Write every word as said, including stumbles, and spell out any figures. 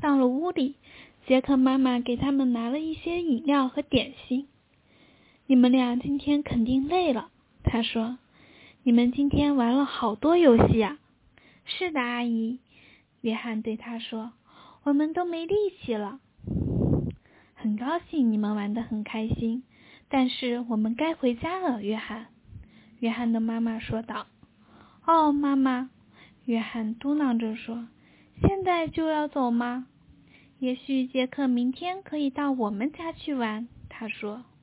到了屋里，杰克妈妈给他们拿了一些饮料和点心。你们俩今天肯定累了，他说。你们今天玩了好多游戏啊。是的，阿姨，约翰对他说，我们都没力气了。很高兴你们玩得很开心，但是我们该回家了，约翰。约翰的妈妈说道。哦，妈妈，约翰嘟囔着说，现在就要走吗？也许杰克明天可以到我们家去玩，他说。